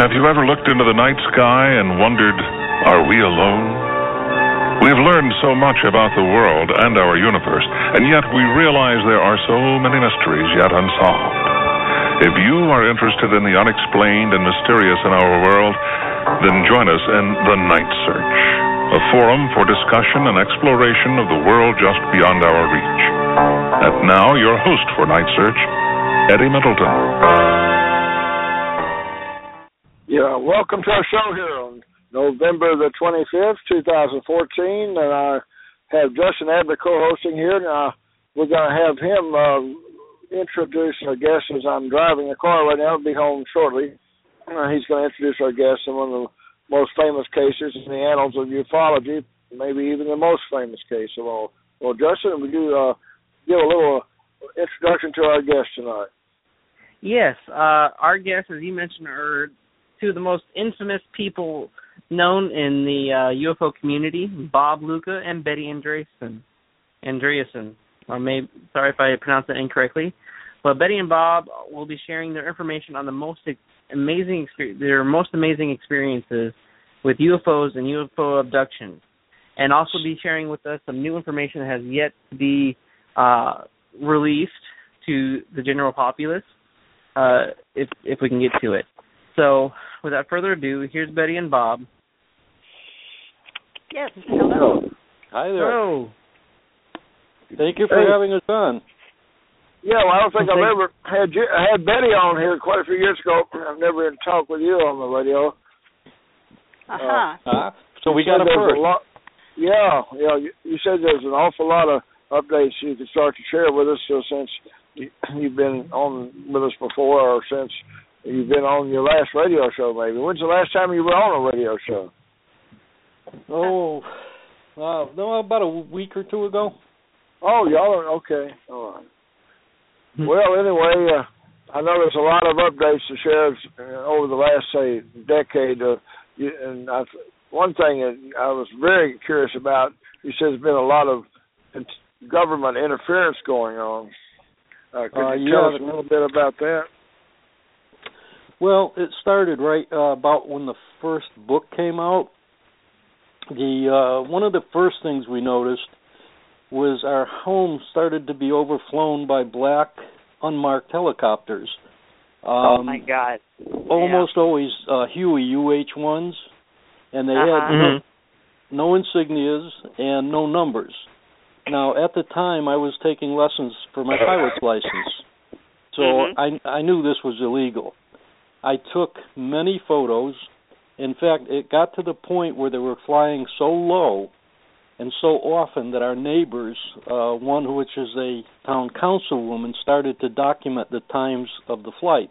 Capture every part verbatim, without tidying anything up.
Have you ever looked into the night sky and wondered, are we alone? We've learned so much about the world and our universe, and yet we realize there are so many mysteries yet unsolved. If you are interested in the unexplained and mysterious in our world, then join us in The Night Search, a forum for discussion and exploration of the world just beyond our reach. And now, your host for Night Search, Eddie Middleton. Yeah, welcome to our show here on November the twenty-fifth, two thousand fourteen, and I have Justin Adler co-hosting here. Now, we're going to have him uh, introduce our guest as I'm driving the car right now. I'll be home shortly. Uh, he's going to introduce our guest in one of the most famous cases in the annals of ufology, maybe even the most famous case of all. Well, Justin, would you uh, give a little introduction to our guest tonight? Yes, uh, our guests, as you mentioned, are two of the most infamous people known in the uh, U F O community, Bob Luca and Betty Andreasen. Andreasen. Or maybe, sorry if I pronounced that incorrectly. But Betty and Bob will be sharing their information on the most amazing, their most amazing experiences with U F Os and U F O abductions, and also be sharing with us some new information that has yet to be uh, released to the general populace, uh, if if we can get to it. So, without further ado, here's Betty and Bob. Yes, hello. Hi there. Hello. Thank you for hey. having us on. Yeah, well, I don't think I've ever had you, I had Betty on here quite a few years ago. I've never even talked with you on the radio. Uh-huh. Uh, uh, so we got a first. A lot, yeah, yeah. You, you said there's an awful lot of updates you could start to share with us so since you, you've been on with us before, or since you've been on your last radio show, maybe. When's the last time you were on a radio show? Oh, uh, no, about a week or two ago. Oh, y'all are, okay. All right. Well, anyway, uh, I know there's a lot of updates to share uh, over the last, say, decade. Uh, you, and I, one thing that I was very curious about, you said there's been a lot of government interference going on. Uh, could uh, you yeah, tell us a little bit about that? Well, it started right uh, about when the first book came out. The uh, one of the first things we noticed was our home started to be overflown by black unmarked helicopters. Um, oh my God! Almost yeah. always uh, Huey U H ones, and they uh-huh. had mm-hmm. no, no insignias and no numbers. Now, at the time, I was taking lessons for my pilot's license, so mm-hmm. I I knew this was illegal. I took many photos. In fact, it got to the point where they were flying so low and so often that our neighbors, uh, one which is a town councilwoman, started to document the times of the flights.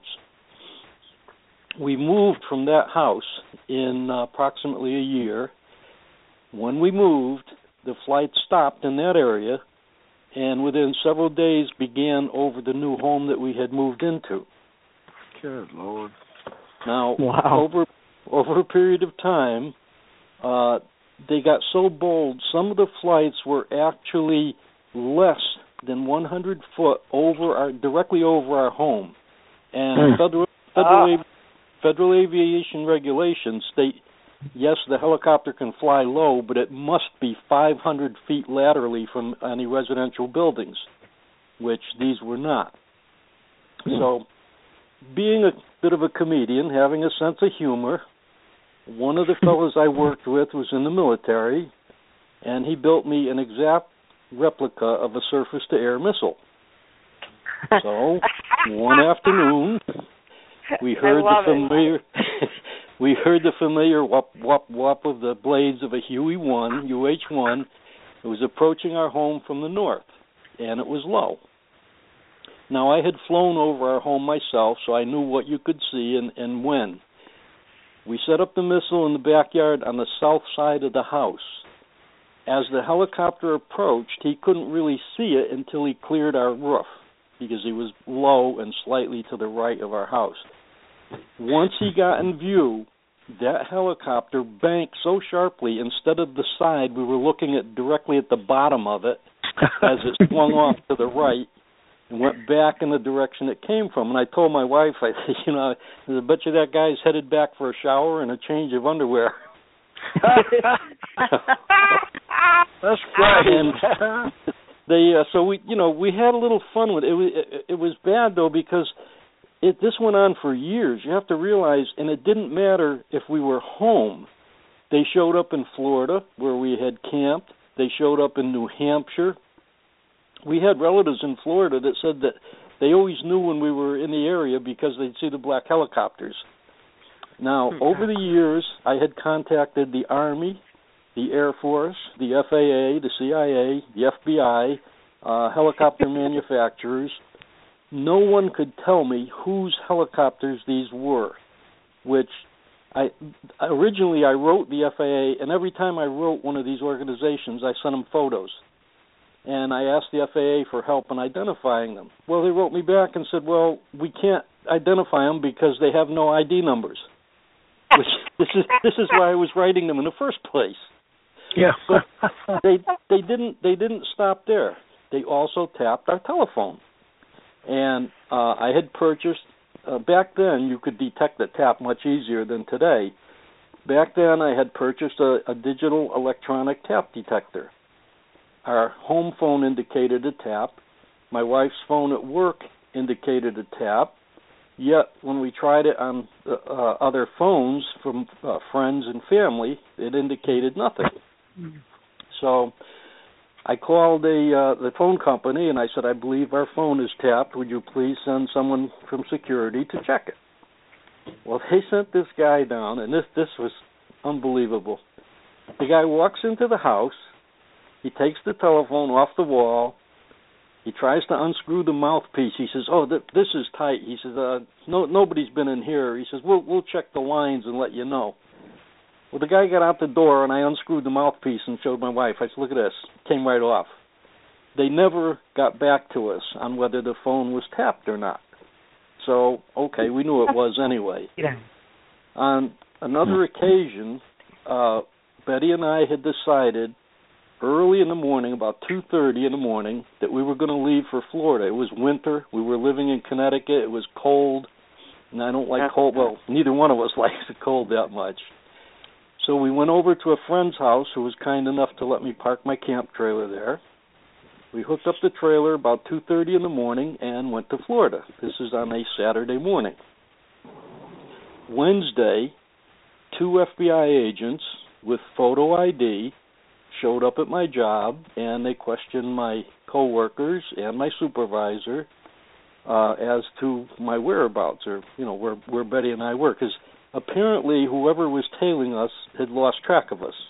We moved from that house in uh, approximately a year. When we moved, the flight stopped in that area, and within several days began over the new home that we had moved into. Good Lord. Now, wow. over over a period of time, uh, they got so bold, some of the flights were actually less than one hundred foot over our, directly over our home. And mm. federal, federal, ah. federal aviation regulations state, yes, the helicopter can fly low, but it must be five hundred feet laterally from any residential buildings, which these were not. Mm. So, being a bit of a comedian, having a sense of humor, one of the fellows I worked with was in the military, and he built me an exact replica of a surface-to-air missile. So, one afternoon, we heard the familiar we heard the familiar whop, whop, whop of the blades of a Huey one, U H one. It was approaching our home from the north, and it was low. Now, I had flown over our home myself, so I knew what you could see and, and when. We set up the missile in the backyard on the south side of the house. As the helicopter approached, he couldn't really see it until he cleared our roof, because he was low and slightly to the right of our house. Once he got in view, that helicopter banked so sharply, instead of the side, we were looking at directly at the bottom of it as it swung off to the right. and went back in the direction it came from. And I told my wife, I said, you know, I bet you that guy's headed back for a shower and a change of underwear. That's great. And they, uh, so we, you know, we had a little fun with it. It was, it, it was bad though because it this went on for years. You have to realize, and it didn't matter if we were home. They showed up in Florida where we had camped. They showed up in New Hampshire. We had relatives in Florida that said that they always knew when we were in the area because they'd see the black helicopters. Now, over the years, I had contacted the Army, the Air Force, the F A A, the C I A, the F B I, uh, helicopter manufacturers. No one could tell me whose helicopters these were, which I originally I wrote the F A A, and every time I wrote one of these organizations, I sent them photos. And I asked the F A A for help in identifying them. Well, they wrote me back and said, well, we can't identify them because they have no I D numbers. Which this is this is why I was writing them in the first place. Yeah. But they they didn't they didn't stop there. They also tapped our telephone. And uh, I had purchased uh, back then you could detect the tap much easier than today. Back then I had purchased a, a digital electronic tap detector. Our home phone indicated a tap. My wife's phone at work indicated a tap. Yet, when we tried it on uh, uh, other phones from uh, friends and family, it indicated nothing. Mm-hmm. So I called a, uh, the phone company, and I said, I believe our phone is tapped. Would you please send someone from security to check it? Well, they sent this guy down, and this, this was unbelievable. The guy walks into the house. He takes the telephone off the wall. He tries to unscrew the mouthpiece. He says, "Oh, th- this is tight." He says, uh, "No, nobody's been in here." He says, "We'll we'll check the lines and let you know." Well, the guy got out the door, and I unscrewed the mouthpiece and showed my wife. I said, "Look at this." Came right off. They never got back to us on whether the phone was tapped or not. So, okay, we knew it was anyway. Yeah. On another occasion, uh, Betty and I had decided early in the morning, about two thirty in the morning, that we were going to leave for Florida. It was winter. We were living in Connecticut. It was cold, and I don't like cold. Well, neither one of us likes the cold that much. So we went over to a friend's house who was kind enough to let me park my camp trailer there. We hooked up the trailer about two thirty in the morning and went to Florida. This is on a Saturday morning. Wednesday, two F B I agents with photo I D showed up at my job, and they questioned my coworkers and my supervisor uh, as to my whereabouts, or you know where where Betty and I were, because apparently whoever was tailing us had lost track of us.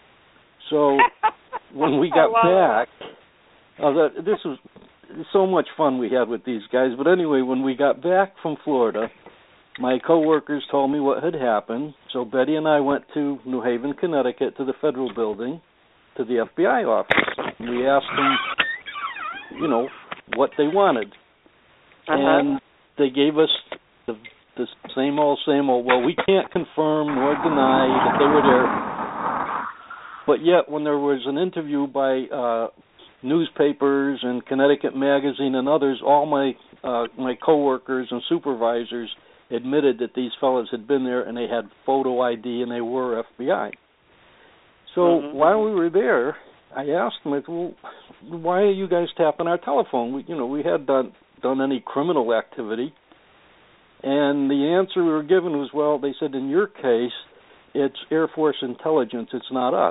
So when we got back, uh, that, this was so much fun we had with these guys. But anyway, when we got back from Florida, my coworkers told me what had happened. So Betty and I went to New Haven, Connecticut, to the federal building, to the F B I office. And we asked them, you know, what they wanted. Uh-huh. And they gave us the, the same old, same old, well, we can't confirm nor deny that they were there. But yet, when there was an interview by uh, newspapers and Connecticut Magazine and others, all my uh, my coworkers and supervisors admitted that these fellows had been there and they had photo I D and they were F B I. So mm-hmm. while we were there, I asked them, I said, well, why are you guys tapping our telephone? We, you know, we had done, done any criminal activity. And the answer we were given was, well, they said, in your case, it's Air Force intelligence, it's not us.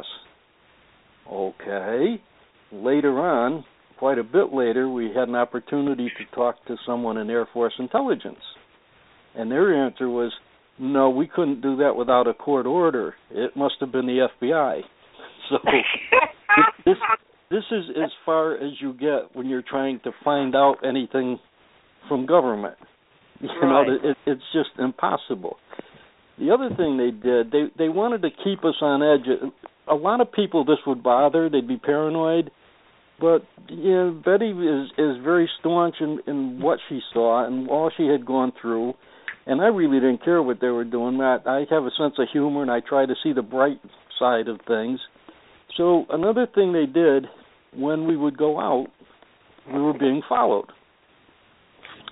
Okay. Later on, quite a bit later, we had an opportunity to talk to someone in Air Force intelligence. And their answer was, no, we couldn't do that without a court order. It must have been the F B I. So this this is as far as you get when you're trying to find out anything from government. You right. know, it, it's just impossible. The other thing they did, they they wanted to keep us on edge. A lot of people this would bother. They'd be paranoid. But you know, Betty is is very staunch in, in what she saw and all she had gone through. And I really didn't care what they were doing. I, I have a sense of humor, and I try to see the bright side of things. So another thing they did, when we would go out, we were being followed.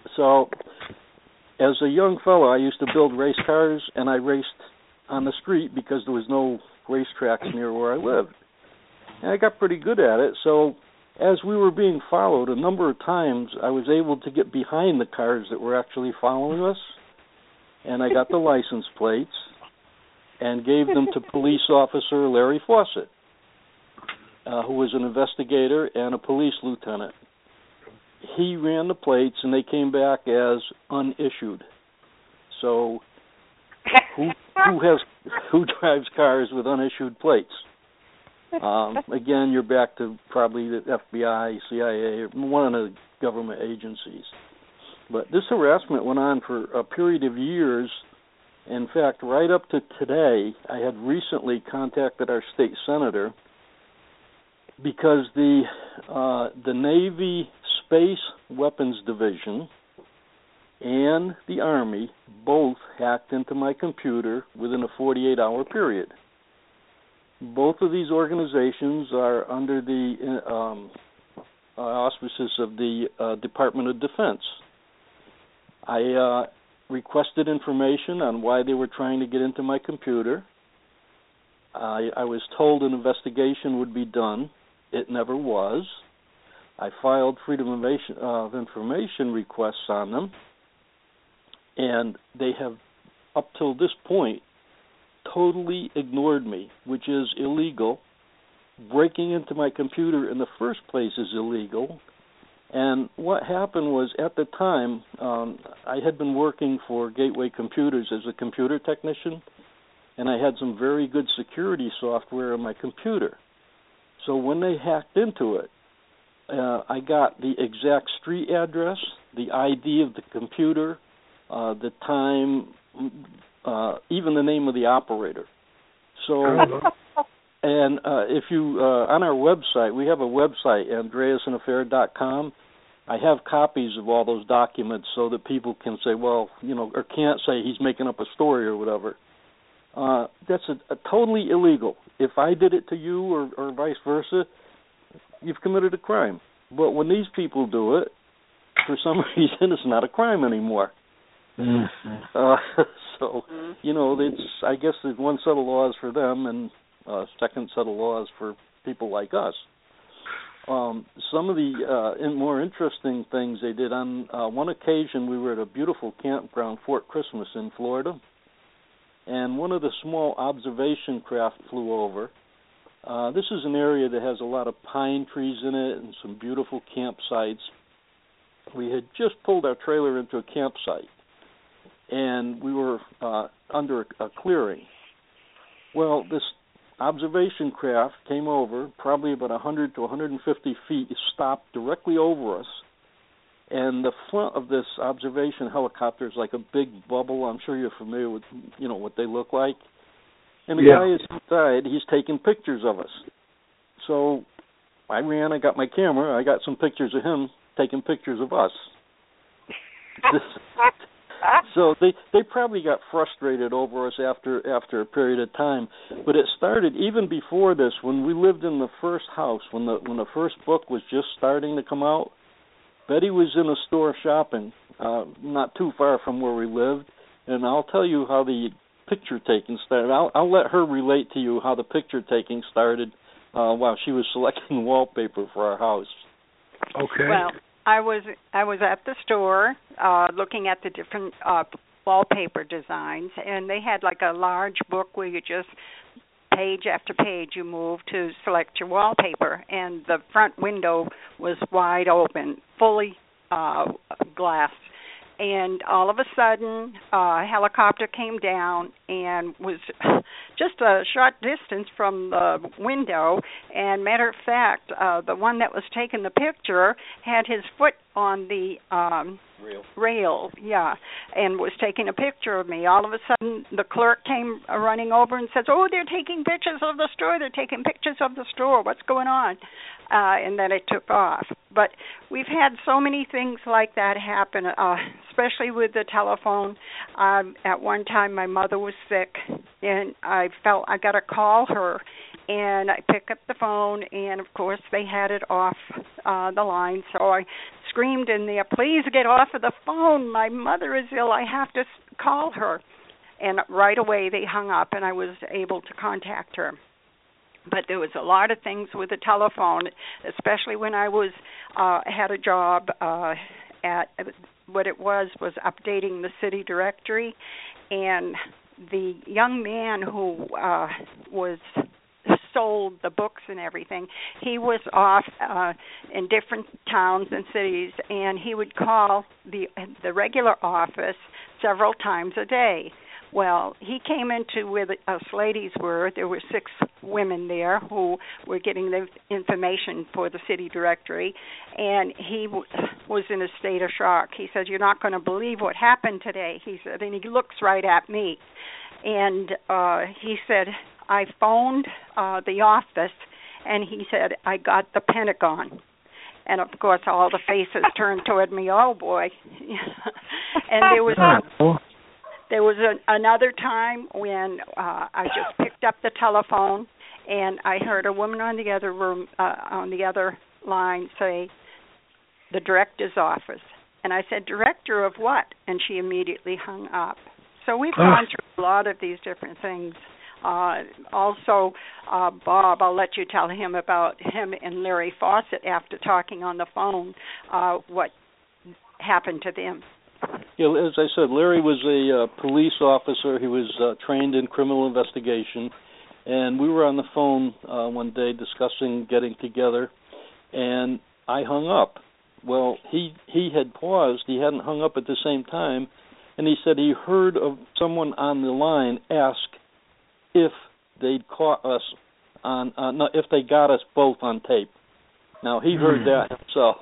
So, as a young fellow, I used to build race cars, and I raced on the street because there was no racetracks near where I lived. And I got pretty good at it, so as we were being followed, a number of times I was able to get behind the cars that were actually following us, and I got the license plates and gave them to police officer Larry Fawcett, uh, who was an investigator and a police lieutenant. He ran the plates, and they came back as unissued. So, who who has who drives cars with unissued plates? Um, again, you're back to probably the F B I, C I A, or one of the government agencies. But this harassment went on for a period of years. In fact, right up to today, I had recently contacted our state senator because the uh, the Navy Space Weapons Division and the Army both hacked into my computer within a forty-eight hour period. Both of these organizations are under the um, uh, auspices of the uh, Department of Defense. I uh, requested information on why they were trying to get into my computer. I, I was told an investigation would be done. It never was. I filed Freedom of Information, uh, of Information requests on them, and they have, up till this point, totally ignored me, which is illegal. Breaking into my computer in the first place is illegal. And what happened was, at the time, um, I had been working for Gateway Computers as a computer technician, and I had some very good security software on my computer. So when they hacked into it, uh, I got the exact street address, the I D of the computer, uh, the time, uh, even the name of the operator. So, and uh, if you, uh, on our website, we have a website, andreasen affair dot com. I have copies of all those documents so that people can say, well, you know, or can't say he's making up a story or whatever. Uh, that's a, a totally illegal. If I did it to you or, or vice versa, you've committed a crime. But when these people do it, for some reason, it's not a crime anymore. Mm-hmm. Uh, so, you know, it's, I guess there's one set of laws for them and a second set of laws for people like us. Um, some of the uh, in more interesting things they did, on uh, one occasion we were at a beautiful campground, Fort Christmas in Florida, and one of the small observation craft flew over. Uh, this is an area that has a lot of pine trees in it and some beautiful campsites. We had just pulled our trailer into a campsite, and we were uh, under a, a clearing. Well, this observation craft came over, probably about one hundred to one hundred fifty feet, stopped directly over us, and the front of this observation helicopter is like a big bubble. I'm sure you're familiar with, you know, what they look like. And the yeah. guy is inside, he's taking pictures of us. So I ran, I got my camera, I got some pictures of him taking pictures of us. So they, they probably got frustrated over us after after a period of time. But it started even before this, when we lived in the first house, when the when the first book was just starting to come out. Betty was in a store shopping, uh, not too far from where we lived, and I'll tell you how the picture taking started. I'll, I'll let her relate to you how the picture taking started uh, while she was selecting wallpaper for our house. Okay. Well, I was I was at the store uh, looking at the different uh, wallpaper designs, and they had like a large book where you just page after page you move to select your wallpaper, and the front window was wide open, fully uh, glassed. And all of a sudden, uh, a helicopter came down and was just a short distance from the window. And matter of fact, uh, the one that was taking the picture had his foot on the um, rail. rail, yeah, and was taking a picture of me. All of a sudden, the clerk came running over and says, "Oh, they're taking pictures of the store. They're taking pictures of the store. What's going on?" Uh, and then it took off. But we've had so many things like that happen, uh, especially with the telephone. Um, at one time, my mother was sick, and I felt I got to call her. And I picked up the phone, and, of course, they had it off uh, the line. So I screamed in there, "Please get off of the phone. My mother is ill. I have to call her." And right away they hung up, and I was able to contact her. But there was a lot of things with the telephone, especially when I was uh, had a job uh, at what it was was updating the city directory, and the young man who uh, was sold the books and everything, he was off uh, in different towns and cities, and he would call the the regular office several times a day. Well, he came into where the, us ladies were. There were six women there who were getting the information for the city directory, and he w- was in a state of shock. He said, "You're not going to believe what happened today," he said, and he looks right at me. And uh, he said, "I phoned uh, the office," and he said, "I got the Pentagon." And, of course, all the faces turned toward me. Oh, boy. And there was... A, There was a, another time when uh, I just picked up the telephone and I heard a woman on the other room, uh, on the other line say, "The director's office." And I said, "Director of what?" And she immediately hung up. So we've gone through a lot of these different things. Uh, also, uh, Bob, I'll let you tell him about him and Larry Fawcett after talking on the phone, uh, what happened to them. Yeah, as I said, Larry was a uh, police officer. He was uh, trained in criminal investigation, and we were on the phone uh, one day discussing getting together, and I hung up. Well, he he had paused. He hadn't hung up at the same time, and he said he heard of someone on the line ask if they'd caught us on, uh, no, if they got us both on tape. Now, he heard that himself.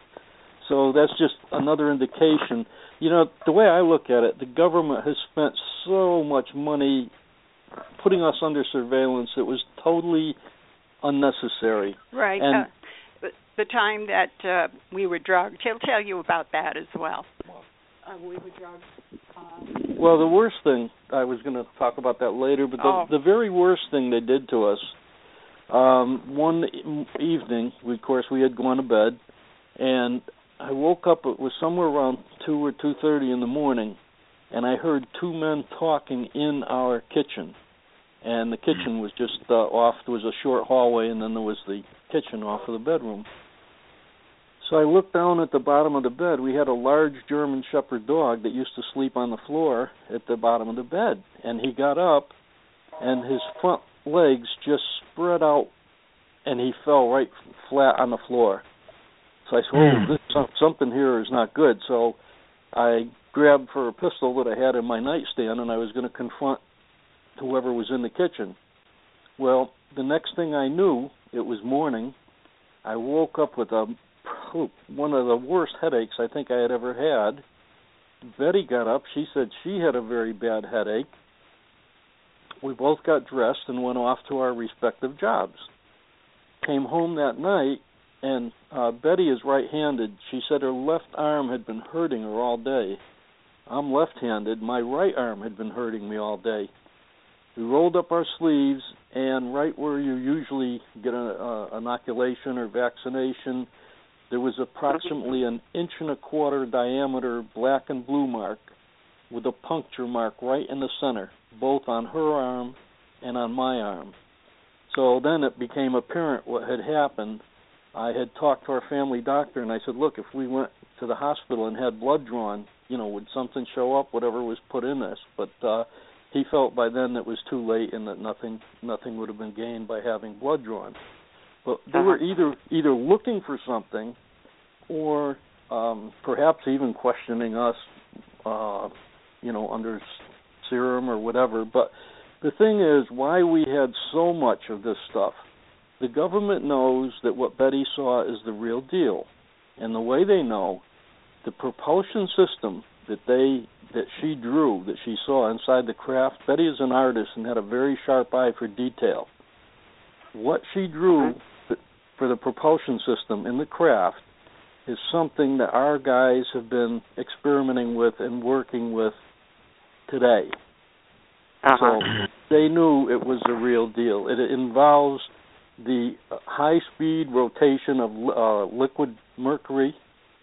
So that's just another indication. You know, the way I look at it, the government has spent so much money putting us under surveillance. It was totally unnecessary. Right. And uh, the time that uh, we were drugged, he'll tell you about that as well. Uh, we were drugged. Uh, well, the worst thing, I was going to talk about that later, but the, oh. the very worst thing they did to us, um, one evening, we, of course, we had gone to bed, and I woke up, it was somewhere around two or two thirty in the morning, and I heard two men talking in our kitchen. And the kitchen was just uh, off, there was a short hallway, and then there was the kitchen off of the bedroom. So I looked down at the bottom of the bed. We had a large German Shepherd dog that used to sleep on the floor at the bottom of the bed. And he got up, and his front legs just spread out, and he fell right flat on the floor. So I said, oh, this, something here is not good. So I grabbed for a pistol that I had in my nightstand, and I was going to confront whoever was in the kitchen. Well, the next thing I knew, it was morning. I woke up with a one of the worst headaches I think I had ever had. Betty got up. She said she had a very bad headache. We both got dressed and went off to our respective jobs. Came home that night, and uh, Betty is right-handed. She said her left arm had been hurting her all day. I'm left-handed. My right arm had been hurting me all day. We rolled up our sleeves, and right where you usually get an uh, inoculation or vaccination, there was approximately an inch and a quarter diameter black and blue mark with a puncture mark right in the center, both on her arm and on my arm. So then it became apparent what had happened. I had talked to our family doctor, and I said, look, if we went to the hospital and had blood drawn, you know, would something show up, whatever was put in this? But uh, he felt by then it was too late and that nothing nothing would have been gained by having blood drawn. But they were either either looking for something or um, perhaps even questioning us, uh, you know, under serum or whatever. But the thing is, why we had so much of this stuff, the government knows that what Betty saw is the real deal. And the way they know, the propulsion system that they that she drew, that she saw inside the craft, Betty is an artist and had a very sharp eye for detail. What she drew for the propulsion system in the craft is something that our guys have been experimenting with and working with today. Uh-huh. So they knew it was the real deal. It involves the high-speed rotation of uh, liquid mercury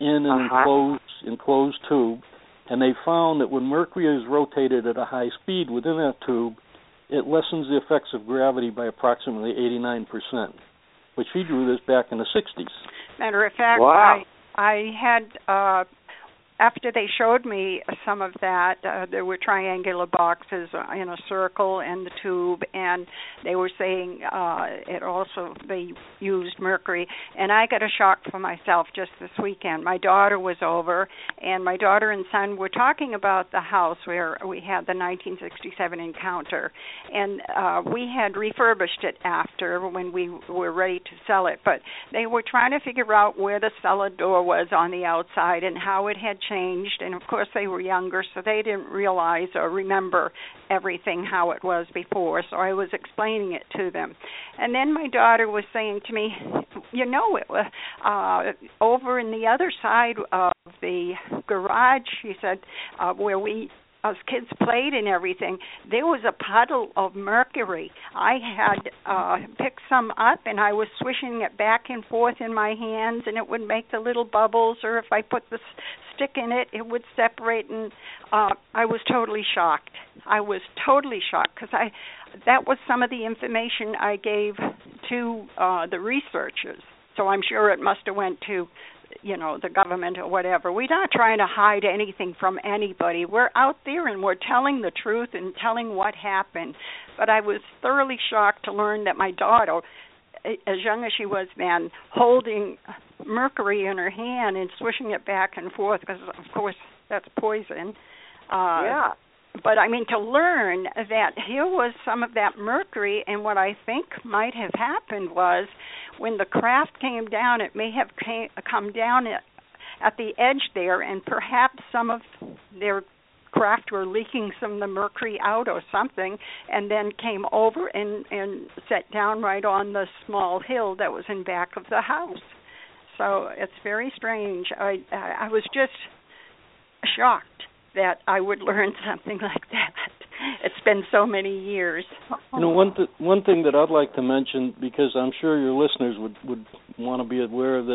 in an uh-huh. enclosed, enclosed tube, and they found that when mercury is rotated at a high speed within that tube, it lessens the effects of gravity by approximately eighty-nine percent, which he drew this back in the sixties. Matter of fact, wow. I, I had, uh, after they showed me some of that, uh, there were triangular boxes in a circle and the tube, and they were saying uh, it also, they used mercury. And I got a shock for myself just this weekend. My daughter was over, and my daughter and son were talking about the house where we had the nineteen sixty-seven encounter. And uh, we had refurbished it after when we were ready to sell it. But they were trying to figure out where the cellar door was on the outside and how it had changed, and of course they were younger, so they didn't realize or remember everything how it was before, so I was explaining it to them. And then my daughter was saying to me, you know, it was uh, over in the other side of the garage, she said, uh, where we us kids played and everything, there was a puddle of mercury. I had uh, picked some up, and I was swishing it back and forth in my hands, and it would make the little bubbles, or if I put the stick in it, it would separate, and uh, I was totally shocked. I was totally shocked, because I that was some of the information I gave to uh, the researchers, so I'm sure it must have went to you know, the government or whatever. We're not trying to hide anything from anybody. We're out there and we're telling the truth and telling what happened. But I was thoroughly shocked to learn that my daughter, as young as she was then, holding mercury in her hand and swishing it back and forth, because, of course, that's poison. Uh, yeah. But, I mean, to learn that here was some of that mercury, and what I think might have happened was when the craft came down, it may have came, come down at, at the edge there, and perhaps some of their craft were leaking some of the mercury out or something, and then came over and, and set down right on the small hill that was in back of the house. So it's very strange. I, I was just shocked that I would learn something like that. It's been so many years. You know, one th- one thing that I'd like to mention, because I'm sure your listeners would, would want to be aware of this,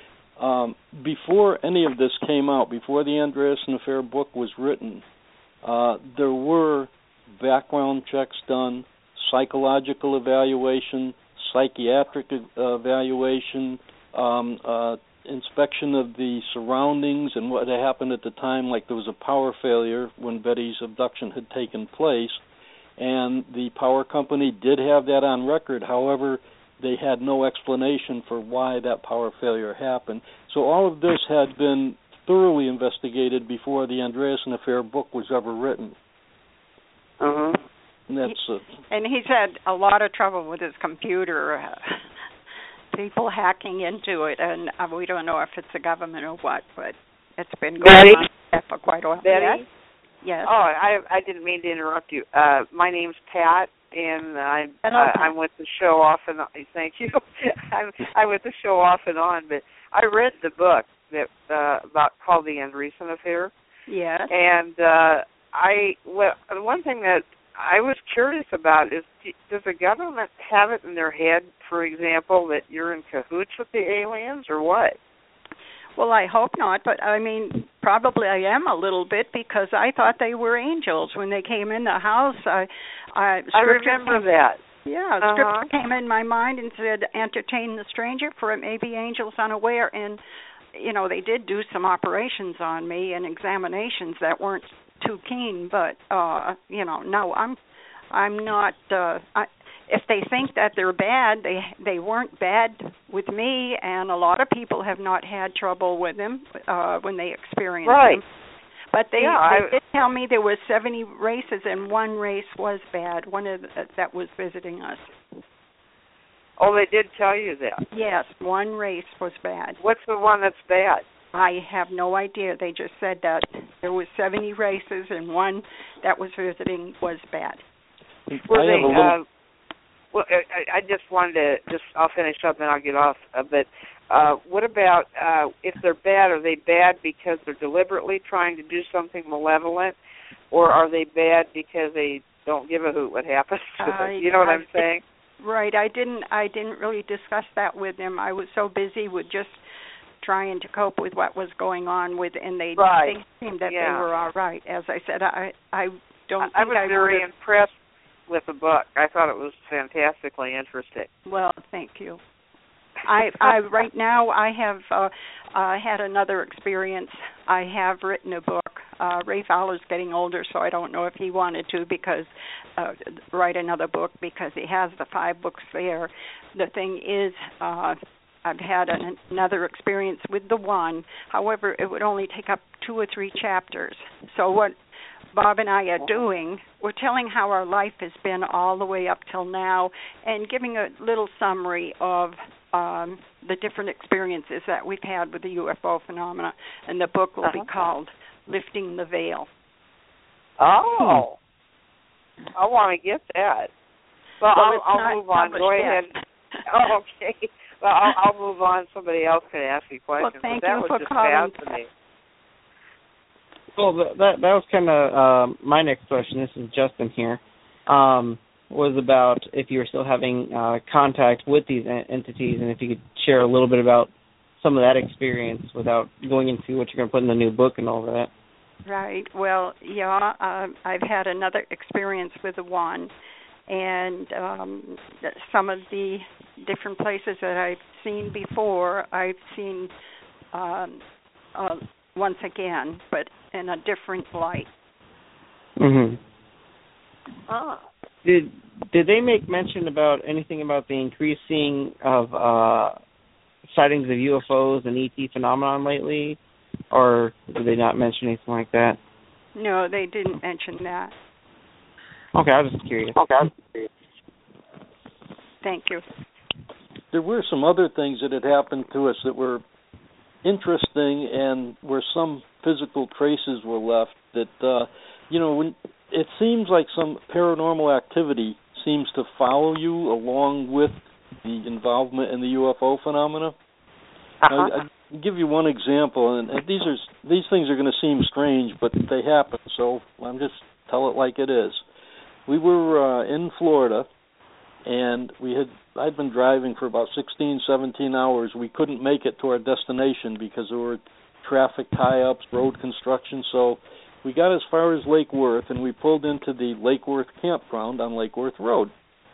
um, before any of this came out, before the Andreasen Affair book was written, uh, there were background checks done, psychological evaluation, psychiatric uh, evaluation, um, uh, inspection of the surroundings and what had happened at the time, like there was a power failure when Betty's abduction had taken place, and the power company did have that on record. However, they had no explanation for why that power failure happened. So all of this had been thoroughly investigated before the Andreasen Affair book was ever written. Uh-huh. And that's uh, and he's had a lot of trouble with his computer. Uh, people hacking into it, and uh, we don't know if it's the government or what, but it's been going Betty? on for quite a while. Betty? Yes? Yes. Oh, I I didn't mean to interrupt you. Uh, my name's Pat, and I'm Hello, uh, Pat. I'm with the show off and on. Thank you. I'm I'm with the show off and on, but I read the book that uh, about called The Andreasen Affair. Yes. And uh, I well, the one thing that I was curious about is, does the government have it in their head, for example, that you're in cahoots with the aliens, or what? Well, I hope not, but I mean, probably I am a little bit, because I thought they were angels when they came in the house. I, I, I remember came, that. Yeah, a uh-huh. scripture came in my mind and said, "Entertain the stranger, for it may be angels unaware." And you know, they did do some operations on me and examinations that weren't too keen, but uh, you know, no, I'm, I'm not. Uh, I, if they think that they're bad, they they weren't bad with me, and a lot of people have not had trouble with them uh, when they experienced right. them. But they, yeah, they I, did tell me there was seventy races, and one race was bad. One of the, that was visiting us. Oh, they did tell you that. Yes, one race was bad. What's the one that's bad? I have no idea. They just said that there was seventy races, and one that was visiting was bad. Were I they, have a little... uh, well, I, I just wanted to just I'll finish up and I'll get off. Uh, but uh, what about uh, if they're bad? Are they bad because they're deliberately trying to do something malevolent, or are they bad because they don't give a hoot what happens to Uh, them? You know what I, I'm saying? Right. I didn't. I didn't really discuss that with them. I was so busy with just trying to cope with what was going on with, and they right. they seemed that yeah. they were all right. As I said, I I don't. I, think I was I very would've... impressed with the book. I thought it was fantastically interesting. Well, thank you. I, I right now I have uh, uh, had another experience. I have written a book. Uh, Ray Fowler's getting older, so I don't know if he wanted to because uh, write another book because he has the five books there. The thing is, uh, I've had an, another experience with the one. However, it would only take up two or three chapters. So what Bob and I are doing, we're telling how our life has been all the way up till now and giving a little summary of um, the different experiences that we've had with the U F O phenomena. And the book will uh-huh. be called Lifting the Veil. Oh, hmm. I want to get that. Well, well I'll, I'll move on. Go ahead. Oh, okay. Well, I'll, I'll move on. Somebody else can ask me questions. Well, thank but that you was for just calling. fascinating. Well, that that was kind of uh, my next question. This is Justin here. Um, was about if you were still having uh, contact with these entities, and if you could share a little bit about some of that experience without going into what you're going to put in the new book and all of that. Right. Well, yeah, uh, I've had another experience with the one, and um, some of the different places that I've seen before, I've seen um, uh, once again, but in a different light. Mm-hmm. Oh. Did did they make mention about anything about the increasing of uh, sightings of U F Os and E T phenomenon lately, or did they not mention anything like that? No, they didn't mention that. Okay, I was just curious. Okay. Thank you. There were some other things that had happened to us that were interesting, and where some physical traces were left that, uh, you know, when it seems like some paranormal activity seems to follow you along with the involvement in the U F O phenomena. Uh-huh. I, I'll give you one example, and, and these are these things are going to seem strange, but they happen, so I'm just tell it like it is. We were uh, in Florida, and we had I'd been driving for about sixteen, seventeen hours. We couldn't make it to our destination because there were traffic tie-ups, road construction, so we got as far as Lake Worth, and we pulled into the Lake Worth campground on Lake Worth Road.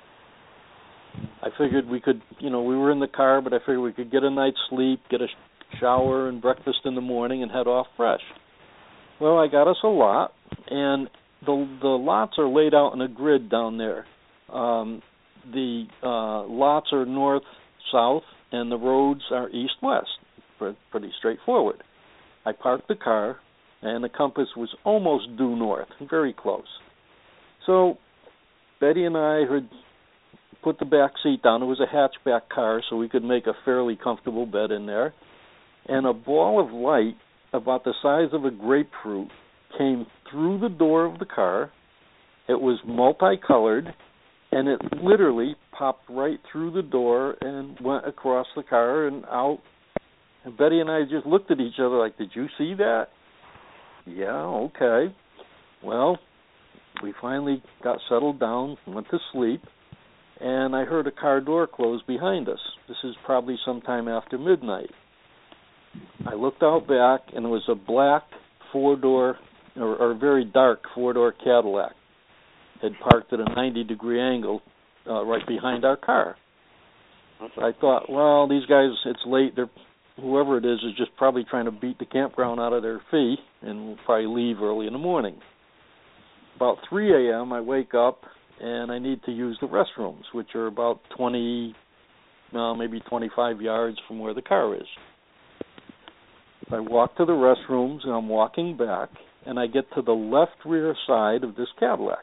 I figured we could, you know, we were in the car, but I figured we could get a night's sleep, get a shower and breakfast in the morning, and head off fresh. Well, I got us a lot, and the the lots are laid out in a grid down there. Um, the uh, lots are north-south, and the roads are east-west. Pretty straightforward. I parked the car, and the compass was almost due north, very close. So Betty and I had put the back seat down. It was a hatchback car, so we could make a fairly comfortable bed in there. And a ball of light about the size of a grapefruit came through the door of the car. It was multicolored, and it literally popped right through the door and went across the car and out. And Betty and I just looked at each other like, did you see that? Yeah, okay. Well, we finally got settled down, went to sleep, and I heard a car door close behind us. This is probably sometime after midnight. I looked out back, and it was a black four-door, or, or very dark four-door Cadillac. It had parked at a ninety-degree angle uh, right behind our car. So I thought, well, these guys, it's late. They're whoever it is is just probably trying to beat the campground out of their fee, and will probably leave early in the morning. About three a.m., I wake up, and I need to use the restrooms, which are about twenty, uh, maybe twenty-five yards from where the car is. I walk to the restrooms, and I'm walking back, and I get to the left rear side of this Cadillac.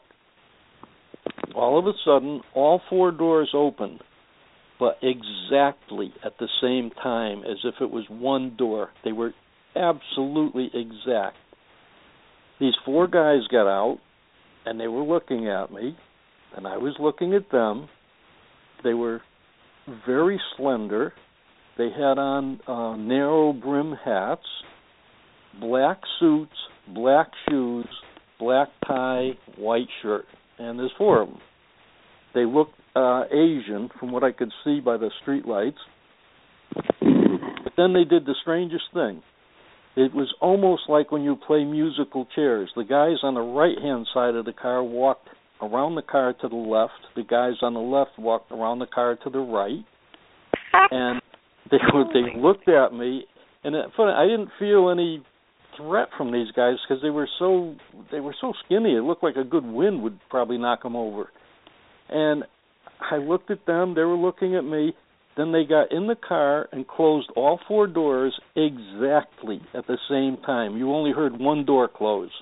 All of a sudden, all four doors open, but exactly at the same time as if it was one door. They were absolutely exact. These four guys got out, and they were looking at me, and I was looking at them. They were very slender. They had on uh, narrow brim hats, black suits, black shoes, black tie, white shirt, and there's four of them. They looked uh, Asian from what I could see by the street lights. But then they did the strangest thing. It was almost like when you play musical chairs. The guys on the right-hand side of the car walked around the car to the left. The guys on the left walked around the car to the right. And they they looked at me, and it, funny, I didn't feel any threat from these guys because they were so they were so skinny. It looked like a good wind would probably knock them over. And I looked at them. They were looking at me. Then they got in the car and closed all four doors exactly at the same time. You only heard one door close.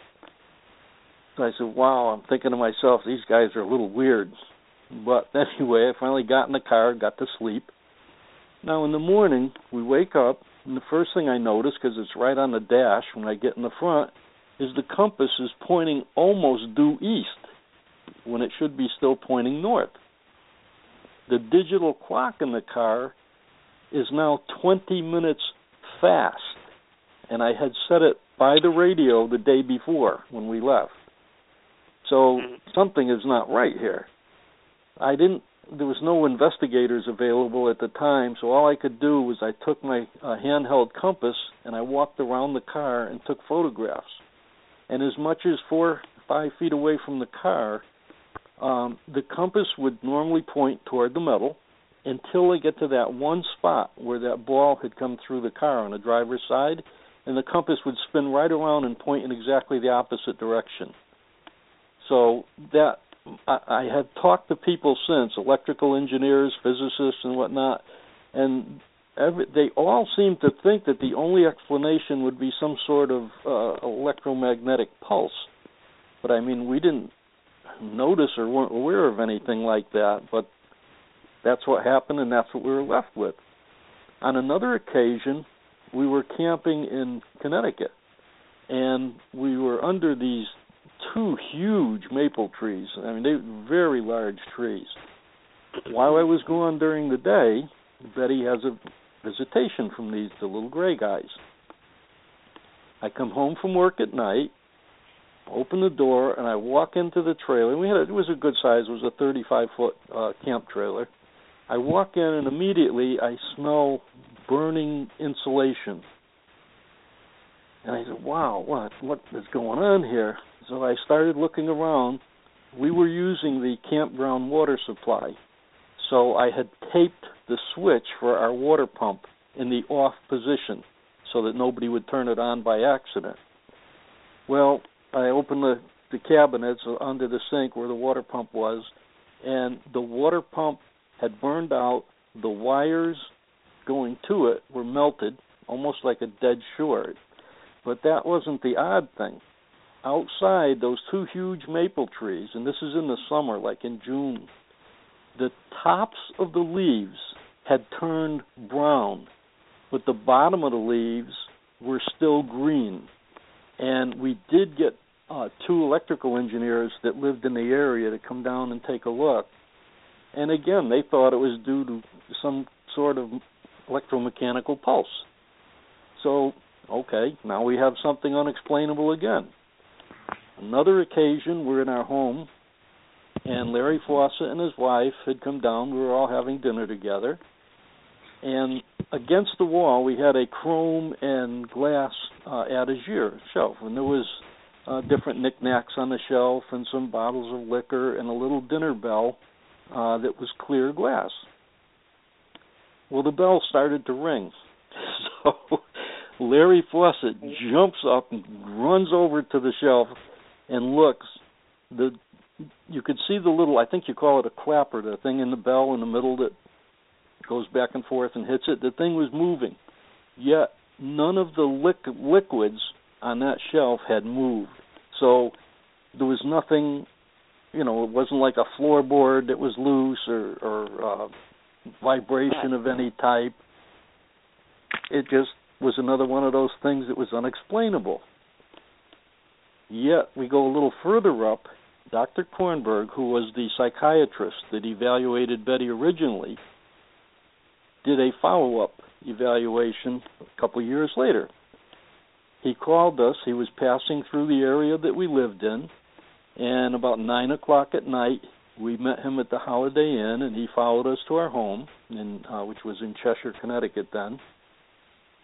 So I said, wow, I'm thinking to myself, these guys are a little weird. But anyway, I finally got in the car, got to sleep. Now in the morning, we wake up, and the first thing I notice, because it's right on the dash when I get in the front, is the compass is pointing almost due east when it should be still pointing north. The digital clock in the car is now twenty minutes fast, and I had set it by the radio the day before when we left. So something is not right here. I didn't. There was no investigators available at the time, so all I could do was I took my uh, handheld compass and I walked around the car and took photographs. And as much as four, five feet away from the car, Um, the compass would normally point toward the metal until they get to that one spot where that ball had come through the car on the driver's side, and the compass would spin right around and point in exactly the opposite direction. So that I, I have talked to people since, electrical engineers, physicists, and whatnot, and every, they all seem to think that the only explanation would be some sort of uh, electromagnetic pulse. But I mean, we didn't notice or weren't aware of anything like that, but that's what happened, and that's what we were left with. On another occasion, we were camping in Connecticut, and we were under these two huge maple trees. I mean, they were very large trees. While I was gone during the day, Betty has a visitation from these the little gray guys. I come home from work at night, open the door, and I walk into the trailer. We had a, it was a good size. It was a thirty-five foot uh, camp trailer. I walk in, and immediately I smell burning insulation. And I said, wow, what what is going on here? So I started looking around. We were using the campground water supply. So I had taped the switch for our water pump in the off position so that nobody would turn it on by accident. Well, I opened the, the cabinets under the sink where the water pump was, and the water pump had burned out. The wires going to it were melted, almost like a dead short. But that wasn't the odd thing. Outside, those two huge maple trees, and this is in the summer, like in June, the tops of the leaves had turned brown, but the bottom of the leaves were still green. And we did get uh, two electrical engineers that lived in the area to come down and take a look. And again, they thought it was due to some sort of electromechanical pulse. So, okay, now we have something unexplainable again. Another occasion, we're in our home, and Larry Fawcett and his wife had come down. We were all having dinner together. And against the wall, we had a chrome and glass uh, etagere shelf, and there was uh, different knickknacks on the shelf and some bottles of liquor and a little dinner bell uh, that was clear glass. Well, the bell started to ring, so Larry Fawcett jumps up and runs over to the shelf and looks. The you could see the little, I think you call it a clapper, the thing in the bell in the middle that goes back and forth and hits it. The thing was moving, yet none of the liqu- liquids on that shelf had moved. So there was nothing, you know, it wasn't like a floorboard that was loose or, or uh, vibration of any type. It just was another one of those things that was unexplainable. Yet we go a little further up. Doctor Kornberg, who was the psychiatrist that evaluated Betty originally, did a follow-up evaluation a couple of years later. He called us. He was passing through the area that we lived in, and about nine o'clock at night, we met him at the Holiday Inn, and he followed us to our home, in, uh, which was in Cheshire, Connecticut then.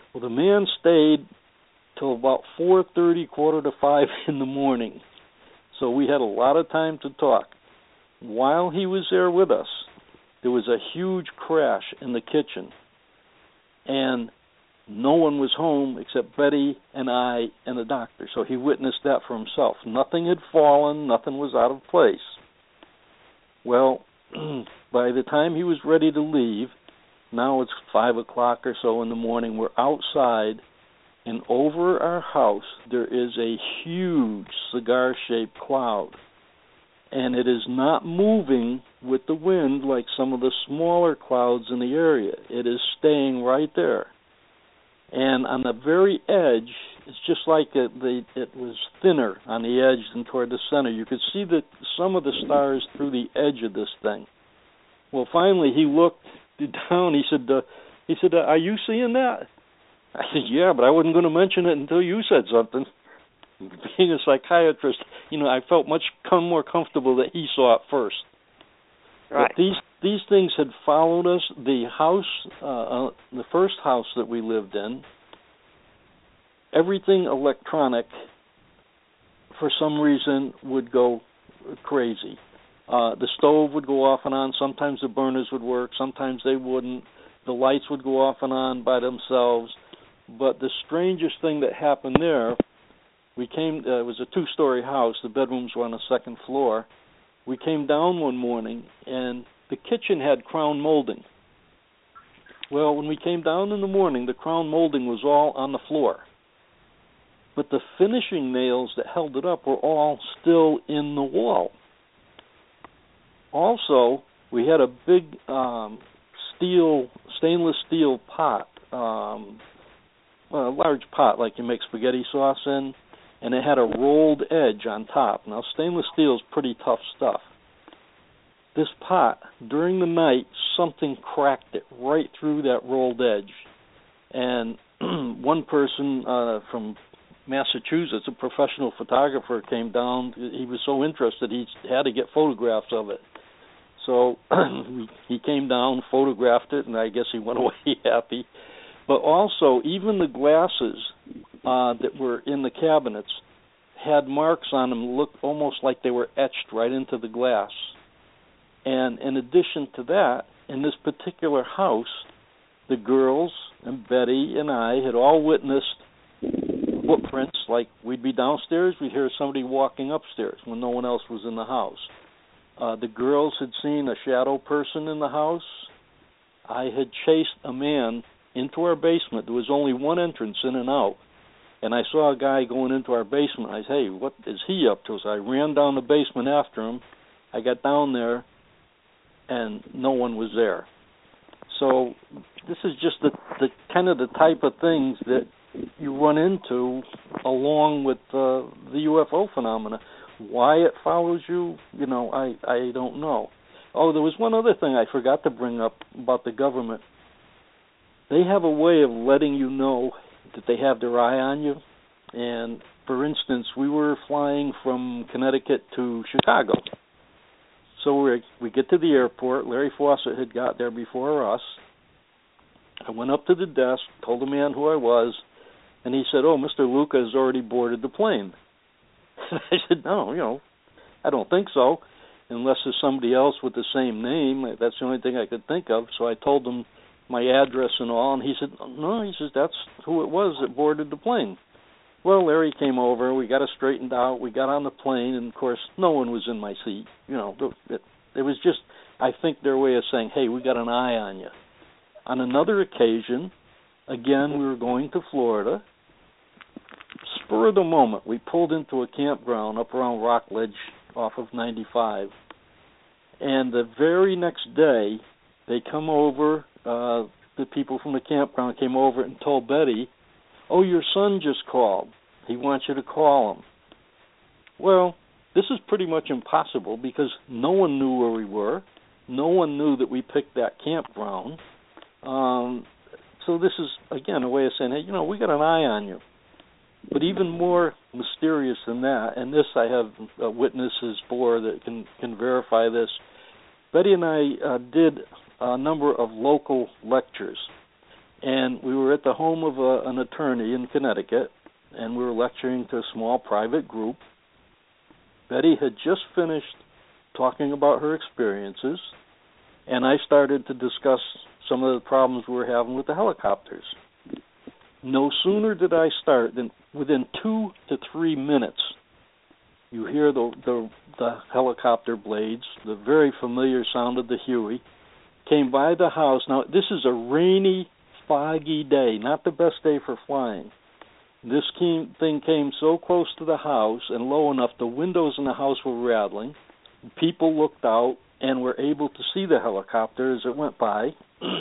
Well, the man stayed till about four thirty, quarter to five in the morning. So we had a lot of time to talk. While he was there with us, there was a huge crash in the kitchen. And no one was home except Betty and I and the doctor. So he witnessed that for himself. Nothing had fallen. Nothing was out of place. Well, by the time he was ready to leave, now it's five o'clock or so in the morning, we're outside, and over our house there is a huge cigar-shaped cloud. And it is not moving with the wind like some of the smaller clouds in the area. It is staying right there. And on the very edge, it's just like it, the, it was thinner on the edge than toward the center. You could see the, some of the stars through the edge of this thing. Well, finally, he looked down. He said, uh, "He said, uh, are you seeing that?" I said, "Yeah, but I wasn't going to mention it until you said something." Being a psychiatrist, you know, I felt much com- more comfortable that he saw it first. Right. But these these things had followed us. The house, uh, uh, the first house that we lived in, everything electronic, for some reason, would go crazy. Uh, the stove would go off and on. Sometimes the burners would work. Sometimes they wouldn't. The lights would go off and on by themselves. But the strangest thing that happened there, we came. Uh, it was a two-story house. The bedrooms were on the second floor. We came down one morning, and the kitchen had crown molding. Well, when we came down in the morning, the crown molding was all on the floor. But the finishing nails that held it up were all still in the wall. Also, we had a big um, steel, stainless steel pot, um, well, a large pot like you make spaghetti sauce in, and it had a rolled edge on top. Now, stainless steel is pretty tough stuff. This pot, during the night, something cracked it right through that rolled edge. And one person uh, from Massachusetts, a professional photographer, came down. He was so interested, he had to get photographs of it. So he came down, photographed it, and I guess he went away happy. But also, even the glasses uh, that were in the cabinets had marks on them, looked almost like they were etched right into the glass. And in addition to that, in this particular house, the girls and Betty and I had all witnessed footprints. Like we'd be downstairs, we'd hear somebody walking upstairs when no one else was in the house. Uh, the girls had seen a shadow person in the house. I had chased a man into our basement. There was only one entrance in and out. And I saw a guy going into our basement. I said, "Hey, what is he up to?" So I ran down the basement after him. I got down there, and no one was there. So this is just the, the kind of the type of things that you run into along with uh, the U F O phenomena. Why it follows you, you know, I, I don't know. Oh, there was one other thing I forgot to bring up about the government. They have a way of letting you know that they have their eye on you. And, for instance, we were flying from Connecticut to Chicago. So we we get to the airport. Larry Fawcett had got there before us. I went up to the desk, told the man who I was, and he said, "Oh, Mister Luca has already boarded the plane." And I said, "No, you know, I don't think so, unless there's somebody else with the same name. That's the only thing I could think of." So I told him my address and all, and he said, "No," he says, "that's who it was that boarded the plane." Well, Larry came over. We got it straightened out. We got on the plane, and, of course, no one was in my seat. You know, it, it was just, I think, their way of saying, "Hey, we got an eye on you." On another occasion, again, we were going to Florida. Spur of the moment, we pulled into a campground up around Rockledge off of ninety-five. And the very next day, they come over, uh, the people from the campground came over and told Betty, "Oh, your son just called. He wants you to call him." Well, this is pretty much impossible because no one knew where we were. No one knew that we picked that campground. Um, so this is, again, a way of saying, hey, you know, we got an eye on you. But even more mysterious than that, and this I have uh, witnesses for that can, can verify this, Betty and I uh, did a number of local lectures. And we were at the home of a, an attorney in Connecticut, and we were lecturing to a small private group. Betty had just finished talking about her experiences, and I started to discuss some of the problems we were having with the helicopters. No sooner did I start than within two to three minutes, you hear the, the the helicopter blades, the very familiar sound of the Huey, came by the house. Now, this is a rainy, foggy day, not the best day for flying. This came, thing came so close to the house and low enough the windows in the house were rattling. People looked out and were able to see the helicopter as it went by.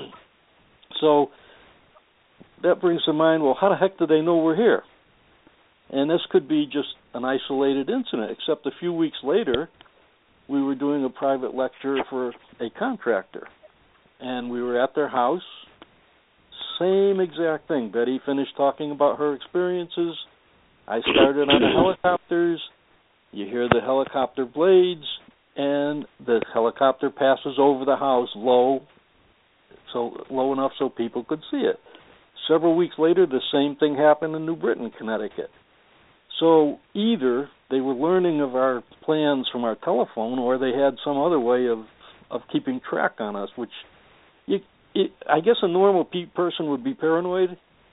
So that brings to mind, well, how the heck do they know we're here? And this could be just an isolated incident, except a few weeks later, we were doing a private lecture for a contractor. And we were at their house. Same exact thing. Betty finished talking about her experiences. I started on the helicopters. You hear the helicopter blades, and the helicopter passes over the house low, so low enough so people could see it. Several weeks later, the same thing happened in New Britain, Connecticut. So either they were learning of our plans from our telephone, or they had some other way of, of keeping track on us, which you, it, I guess a normal pe- person would be paranoid,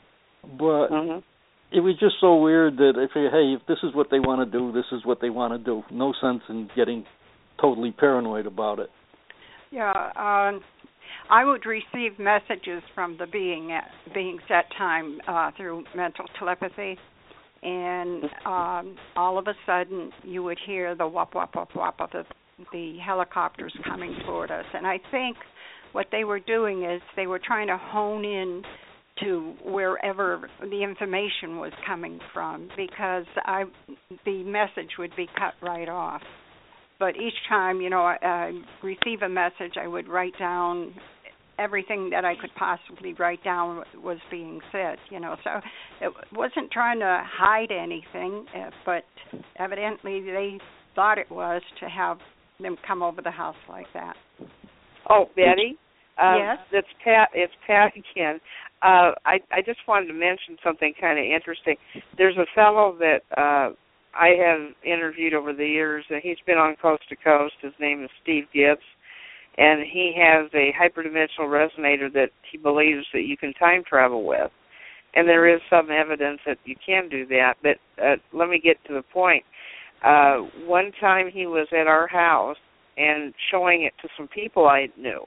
but mm-hmm. It was just so weird that I figured, hey, if this is what they want to do, this is what they want to do. No sense in getting totally paranoid about it. Yeah, um, I would receive messages from the being at, beings at time uh, through mental telepathy, and um, all of a sudden you would hear the whop, whop, whop, whop of the, the helicopters coming toward us. And I think what they were doing is they were trying to hone in to wherever the information was coming from, because I, the message would be cut right off. But each time, you know, I, I receive a message, I would write down everything that I could possibly write down was being said, you know. So it wasn't trying to hide anything, but evidently they thought it was to have them come over the house like that. Oh, Betty? Um, yes? It's Pat, it's Pat again. Uh, I, I just wanted to mention something kind of interesting. There's a fellow that uh, I have interviewed over the years, and he's been on Coast to Coast. His name is Steve Gibbs, and he has a hyperdimensional resonator that he believes that you can time travel with. And there is some evidence that you can do that, but uh, let me get to the point. Uh, one time he was at our house and showing it to some people I knew.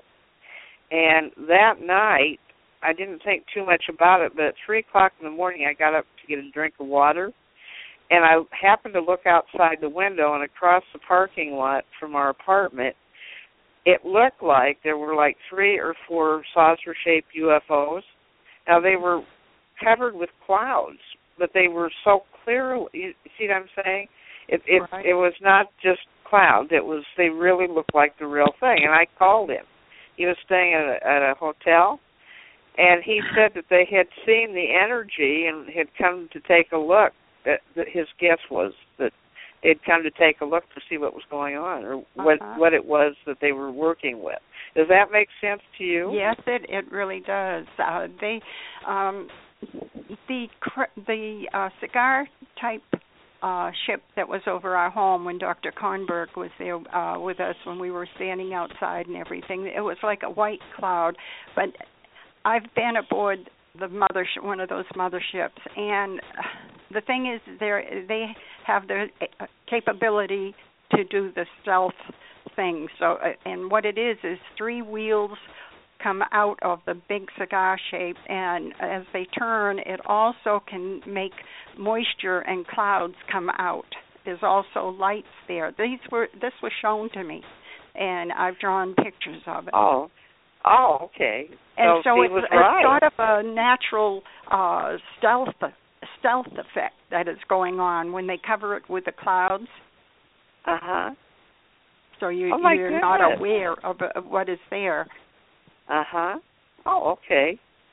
And that night, I didn't think too much about it, but at three o'clock in the morning, I got up to get a drink of water, and I happened to look outside the window, and across the parking lot from our apartment, it looked like there were like three or four saucer-shaped U F Os. Now, they were covered with clouds, but they were so clear. You see what I'm saying? It, it, right. it was not just clouds. It was, they really looked like the real thing, and I called him. He was staying at a, at a hotel. And he said that they had seen the energy and had come to take a look. That, that his guess was that they'd come to take a look to see what was going on, or what uh-huh. what it was that they were working with. Does that make sense to you? Yes, it it really does. Uh, they um, the the uh, cigar type uh, ship that was over our home when Doctor Kornberg was there uh, with us when we were standing outside and everything. It was like a white cloud, but I've been aboard the mothership, one of those motherships, and the thing is, they they have the capability to do the stealth thing. So, and what it is is three wheels come out of the big cigar shape, and as they turn, it also can make moisture and clouds come out. There's also lights there. These were this was shown to me, and I've drawn pictures of it. Oh. Oh, okay. And so, so it's, it's, right. it's sort of a natural uh, stealth stealth effect that is going on when they cover it with the clouds. Uh-huh. So you, oh my you're goodness. not aware of, of what is there. Uh-huh. Oh, okay.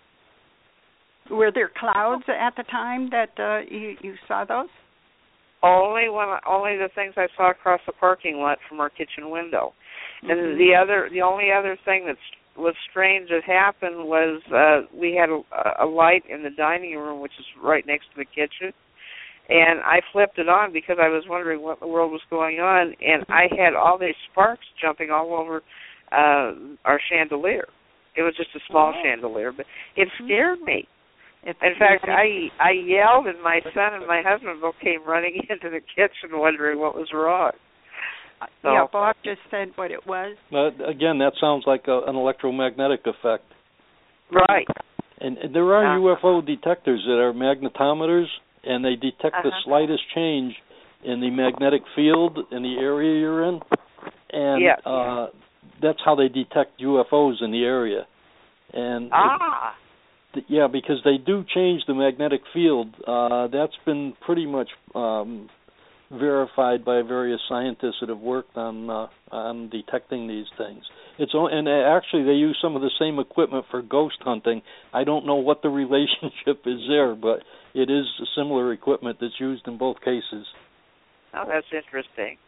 Were there clouds at the time that uh, you, you saw those? Only when only the things I saw across the parking lot from our kitchen window. And mm-hmm. the other, the only other thing that's was strange that happened was uh, we had a, a light in the dining room, which is right next to the kitchen, and I flipped it on because I was wondering what in the world was going on, and I had all these sparks jumping all over uh, our chandelier. It was just a small oh. chandelier, but it scared me. It's in fact, I I yelled, and my son and my husband both came running into the kitchen wondering what was wrong. So, yeah, Bob just said what it was. Uh, again, that sounds like a, an electromagnetic effect. Right. And, and there are uh, U F O detectors that are magnetometers, and they detect uh-huh. the slightest change in the magnetic field in the area you're in. And yeah. uh, that's how they detect U F Os in the area. And ah. It, yeah, because they do change the magnetic field. Uh, that's been pretty much um, verified by various scientists that have worked on uh, on detecting these things. It's and actually they use some of the same equipment for ghost hunting. I don't know what the relationship is there, but it is similar equipment that's used in both cases. Oh, that's interesting.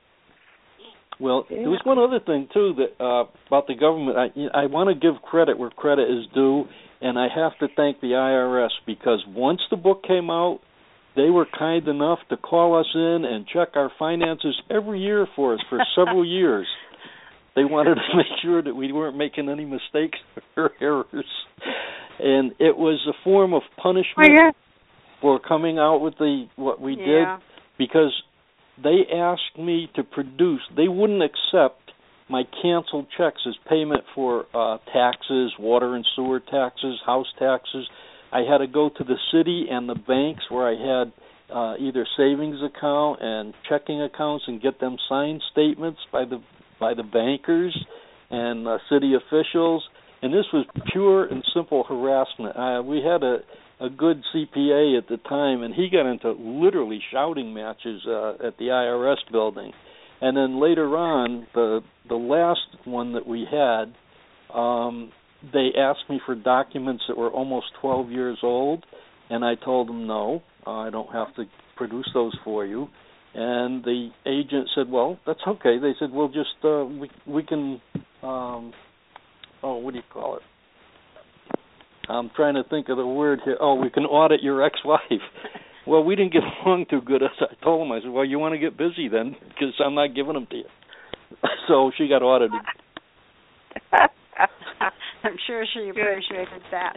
Well, yeah. there was one other thing too that uh, about the government. I I want to give credit where credit is due, and I have to thank the I R S because once the book came out, they were kind enough to call us in and check our finances every year for us for several years. They wanted to make sure that we weren't making any mistakes or errors. And it was a form of punishment oh, yeah. for coming out with the what we yeah. did because they asked me to produce. They wouldn't accept my canceled checks as payment for uh, taxes, water and sewer taxes, house taxes. I had to go to the city and the banks where I had uh, either savings account and checking accounts and get them signed statements by the by the bankers and uh, city officials. And this was pure and simple harassment. Uh, we had a, a good C P A at the time, and he got into literally shouting matches uh, at the I R S building. And then later on, the the last one that we had, um, they asked me for documents that were almost twelve years old, and I told them no, uh, I don't have to produce those for you. And the agent said, well, that's okay. They said, we'll just, uh, we, we can, um, oh, what do you call it? I'm trying to think of the word here. Oh, we can audit your ex-wife. Well, we didn't get along too good. I told him, I said, well, you want to get busy then, because I'm not giving them to you. So she got audited. I'm sure she appreciated that.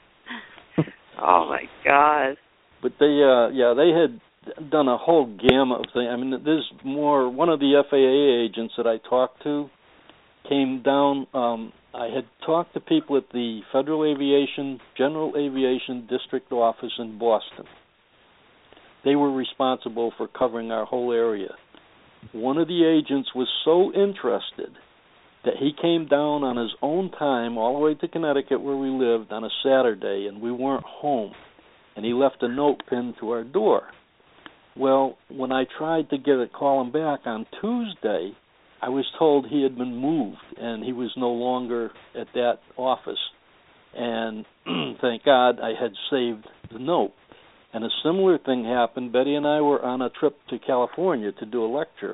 Oh my God! But they, uh, yeah, they had done a whole gamut of things. I mean, there's more. One of the F A A agents that I talked to came down. Um, I had talked to people at the Federal Aviation, General Aviation District Office in Boston. They were responsible for covering our whole area. One of the agents was so interested that he came down on his own time all the way to Connecticut where we lived on a Saturday, and we weren't home. And he left a note pinned to our door. Well, when I tried to get it, call him back on Tuesday, I was told he had been moved and he was no longer at that office. And thank God I had saved the note. And a similar thing happened. Betty and I were on a trip to California to do a lecture.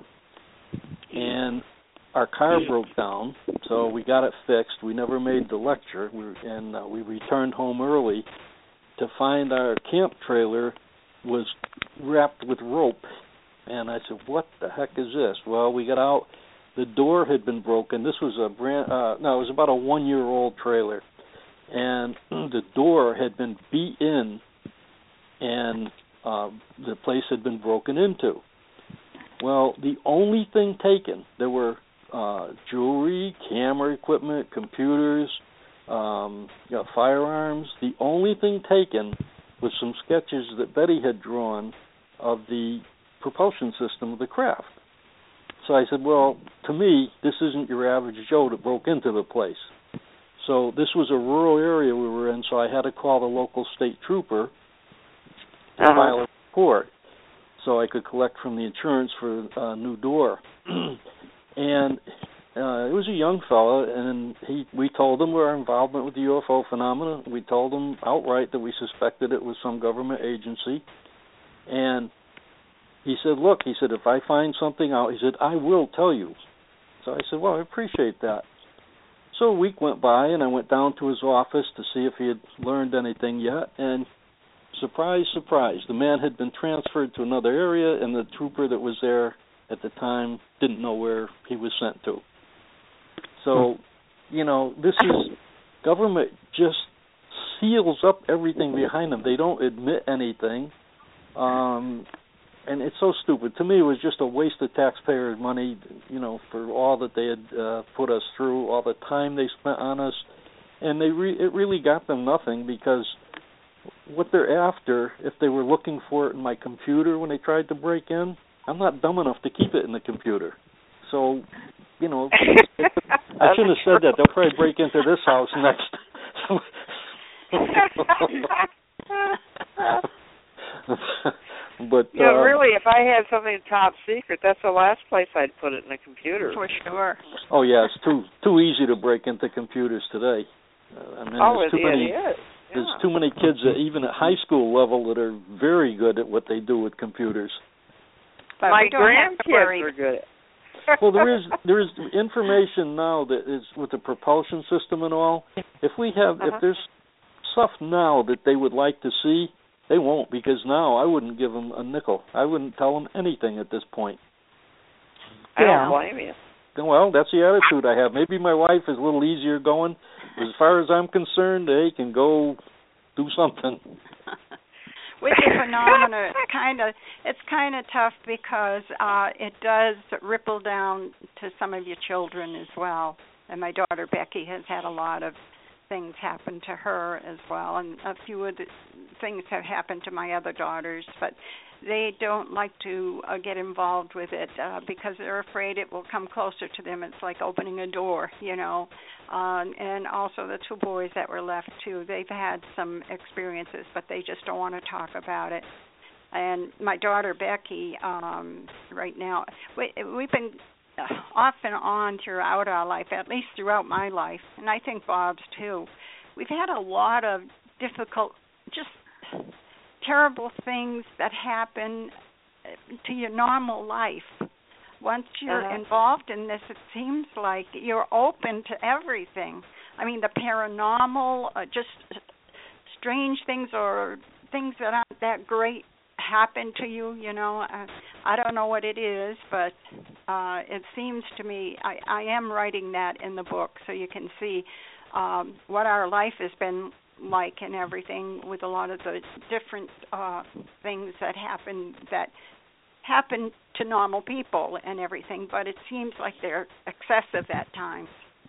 And our car broke down, so we got it fixed. We never made the lecture, we, and uh, we returned home early to find our camp trailer was wrapped with rope. And I said, what the heck is this? Well, we got out. The door had been broken. This was a brand, uh, no, it was about a one-year-old trailer. And the door had been beat in, and uh, the place had been broken into. Well, the only thing taken, there were uh, jewelry, camera equipment, computers, um, you know, firearms. The only thing taken was some sketches that Betty had drawn of the propulsion system of the craft. So I said, well, to me, this isn't your average Joe that broke into the place. So this was a rural area we were in, so I had to call the local state trooper to uh-huh. file a report so I could collect from the insurance for a new door. And uh, it was a young fella, and he we told him our involvement with the U F O phenomena. We told him outright that we suspected it was some government agency. And he said, look, he said, if I find something out, he said, I will tell you. So I said, well, I appreciate that. so a week went by, and I went down to his office to see if he had learned anything yet, and surprise, surprise, the man had been transferred to another area, and the trooper that was there at the time didn't know where he was sent to. So, you know, this is, government just seals up everything behind them. They don't admit anything, um, and it's so stupid. To me, it was just a waste of taxpayers' money, you know, for all that they had uh, put us through, all the time they spent on us, and they re- it really got them nothing, because what they're after, if they were looking for it in my computer when they tried to break in, I'm not dumb enough to keep it in the computer. So, you know, I shouldn't have said that. They'll probably break into this house next. But yeah, uh, really, if I had something top secret, that's the last place I'd put it, in the computer. For sure. Oh yeah, it's too too easy to break into computers today. Uh, I mean, oh, there's too it, many. it is. Yeah. There's too many kids, that, even at high school level, that are very good at what they do with computers. But my we don't grandkids are good. Well, there is there is information now that is with the propulsion system and all. If we have, uh-huh. if there's stuff now that they would like to see, they won't, because now I wouldn't give them a nickel. I wouldn't tell them anything at this point. I don't blame you. Well, that's the attitude I have. Maybe my wife is a little easier going. As far as I'm concerned, they can go do something. With the phenomena, it's kind of it's kind of tough, because uh, it does ripple down to some of your children as well. And my daughter Becky has had a lot of things happen to her as well, and a few of the things have happened to my other daughters, but they don't like to uh, get involved with it uh, because they're afraid it will come closer to them. It's like opening a door, you know. Um, and also the two boys that were left, too, they've had some experiences, but they just don't want to talk about it. And my daughter Becky, um, right now, we, we've been off and on throughout our life, at least throughout my life, and I think Bob's too. We've had a lot of difficult, just terrible things that happen to your normal life. Once you're uh-huh. involved in this, it seems like you're open to everything. I mean, the paranormal, uh, just strange things or things that aren't that great happen to you, you know. Uh, I don't know what it is, but uh, it seems to me, I, I am writing that in the book so you can see um, what our life has been like and everything, with a lot of the different uh, things that happen that happen to normal people and everything, but it seems like they're excessive at times.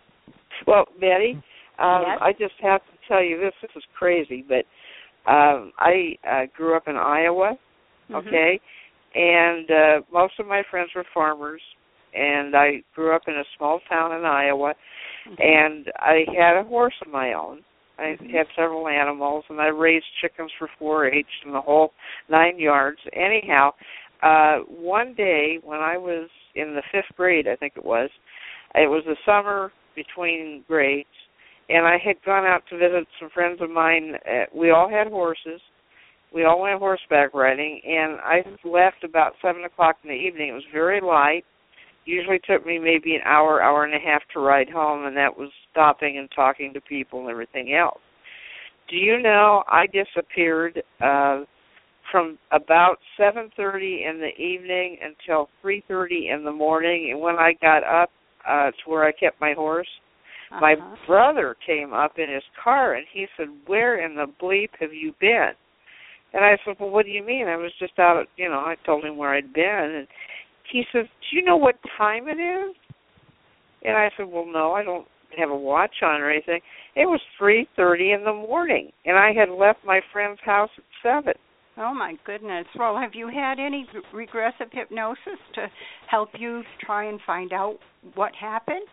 Well, Betty, um, yes? I just have to tell you this. This is crazy, but um, I uh, grew up in Iowa, okay, mm-hmm. and uh, most of my friends were farmers, and I grew up in a small town in Iowa, mm-hmm. and I had a horse of my own. I mm-hmm. had several animals, and I raised chickens for four H and the whole nine yards. Anyhow, uh, one day when I was in the fifth grade, I think it was, it was the summer between grades, and I had gone out to visit some friends of mine. Uh, we all had horses. We all went horseback riding, and I left about seven o'clock in the evening. It was very light. Usually took me maybe an hour, hour and a half to ride home, and that was stopping and talking to people and everything else. Do you know, I disappeared uh, from about seven thirty in the evening until three thirty in the morning, and when I got up uh, to where I kept my horse, uh-huh. my brother came up in his car, and he said, "Where in the bleep have you been?" And I said, "Well, what do you mean? I was just out, you know," I told him where I'd been, and he says, "Do you know what time it is?" And I said, "Well, no, I don't have a watch on or anything." It was three thirty in the morning, and I had left my friend's house at seven. Oh, my goodness. Well, have you had any regressive hypnosis to help you try and find out what happened?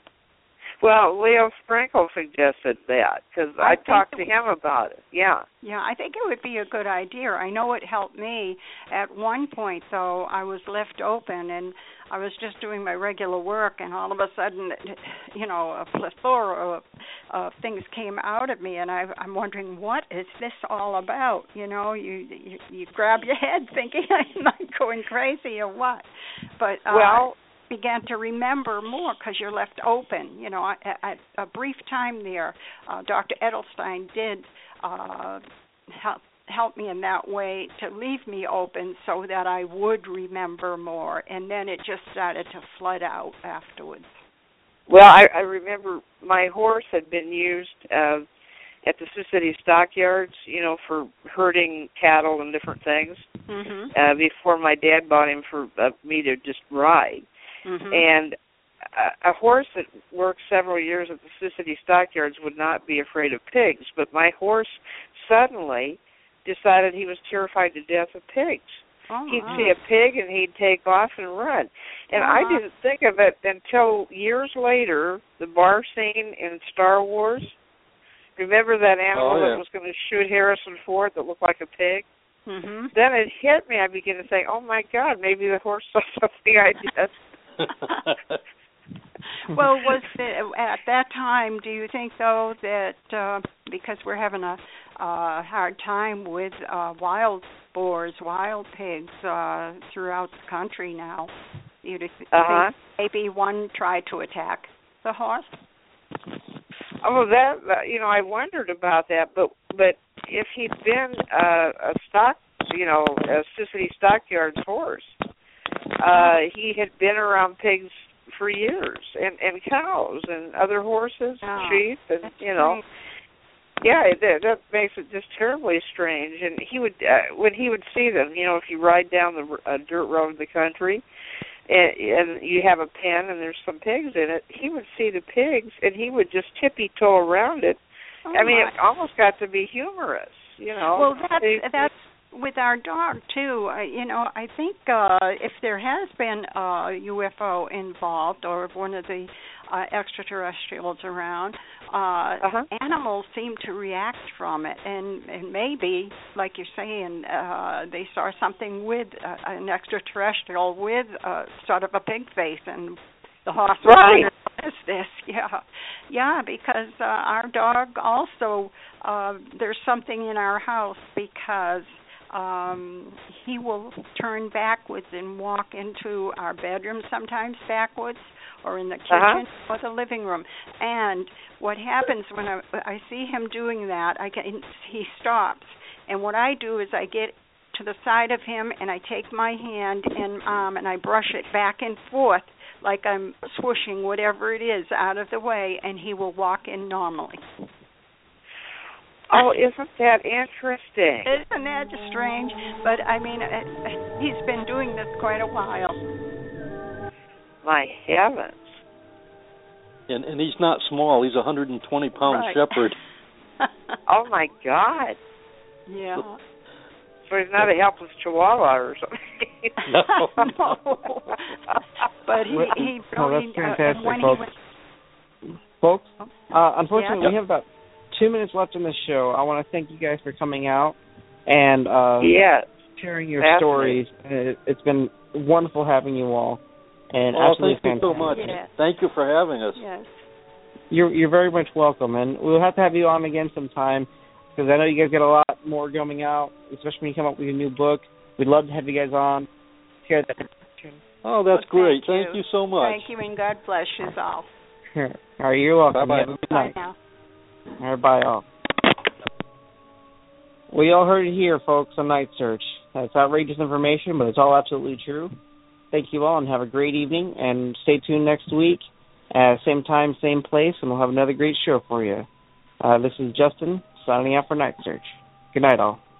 Well, Leo Sprinkle suggested that, because I, I talked to him about it, yeah. Yeah, I think it would be a good idea. I know it helped me. At one point, though, I was left open, and I was just doing my regular work, and all of a sudden, you know, a plethora of uh, things came out of me, and I, I'm wondering, what is this all about? You know, you you, you grab your head thinking I'm not going crazy or what. But uh, Well, began to remember more because you're left open. You know, at a brief time there, uh, Doctor Edelstein did uh, help, help me in that way to leave me open so that I would remember more, and then it just started to flood out afterwards. Well, I, I remember my horse had been used uh, at the Sioux City stockyards, you know, for herding cattle and different things, mm-hmm. uh, before my dad bought him for uh, me to just ride. Mm-hmm. And a, a horse that worked several years at the Sioux City stockyards would not be afraid of pigs, but my horse suddenly decided he was terrified to death of pigs. Oh, he'd wow. see a pig and he'd take off and run. And uh-huh. I didn't think of it until years later, the bar scene in Star Wars. Remember that animal oh, yeah. that was going to shoot Harrison Ford that looked like a pig? Mm-hmm. Then it hit me. I began to say, oh, my God, maybe the horse saw something I did. Well, was it, at that time, do you think, though, that uh, because we're having a uh, hard time with uh, wild boars, wild pigs uh, throughout the country now, you th- uh-huh. think maybe one tried to attack the horse? Oh, that, uh, you know, I wondered about that, but but if he'd been uh, a stock, you know, a Sioux City Stockyards horse, uh, he had been around pigs for years, and, and cows, and other horses, oh, sheep, and, that's you know. Great. Yeah, that, that makes it just terribly strange. And he would, uh, when he would see them, you know, if you ride down the uh, dirt road in the country, and, and you have a pen and there's some pigs in it, he would see the pigs and he would just tippy-toe around it. Oh, I mean, my. it almost got to be humorous, you know. Well, that's they, that's with our dog too. Uh, you know, I think uh, if there has been a U F O involved or one of the uh, extraterrestrials around, uh, uh-huh. animals seem to react from it, and, and maybe, like you're saying, uh, they saw something with uh, an extraterrestrial with uh, sort of a pig face, and the horse was right. what is this? Yeah, yeah, because uh, our dog also, uh, there's something in our house because um, he will turn backwards and walk into our bedroom sometimes backwards, or in the kitchen uh-huh. or the living room. And what happens when I, I see him doing that, I can, he stops. And what I do is I get to the side of him and I take my hand and um, and I brush it back and forth like I'm swooshing whatever it is out of the way, and he will walk in normally. Oh, isn't that interesting? Isn't that just strange? But, I mean, uh, he's been doing this quite a while. My heavens. And and he's not small. He's a one hundred twenty pound right. shepherd. Oh, my God. Yeah. So he's not a helpless chihuahua or something. No. No. But he, he oh, really... that's fantastic, uh, when folks. he was, Folks, uh, unfortunately, yeah. we have about two minutes left in the show. I want to thank you guys for coming out and uh, yes. sharing your Fascinating. stories. It, it's been wonderful having you all. And oh, absolutely thank fantastic. you so much. Yes. Thank you for having us. Yes. You're you're very much welcome, and we'll have to have you on again sometime because I know you guys get a lot more coming out, especially when you come up with your new book. We'd love to have you guys on. Share that. Oh, that's well, great. Thank, Thank you. you so much. Thank you, and God bless you all. All right, you're welcome. Bye-bye. Have a good Bye night. now. All right, bye all. We all heard it here, folks, on Night Search. That's outrageous information, but it's all absolutely true. Thank you all, and have a great evening, and stay tuned next week at same time, same place, and we'll have another great show for you. Uh, this is Justin, signing out for Night Search. Good night, all.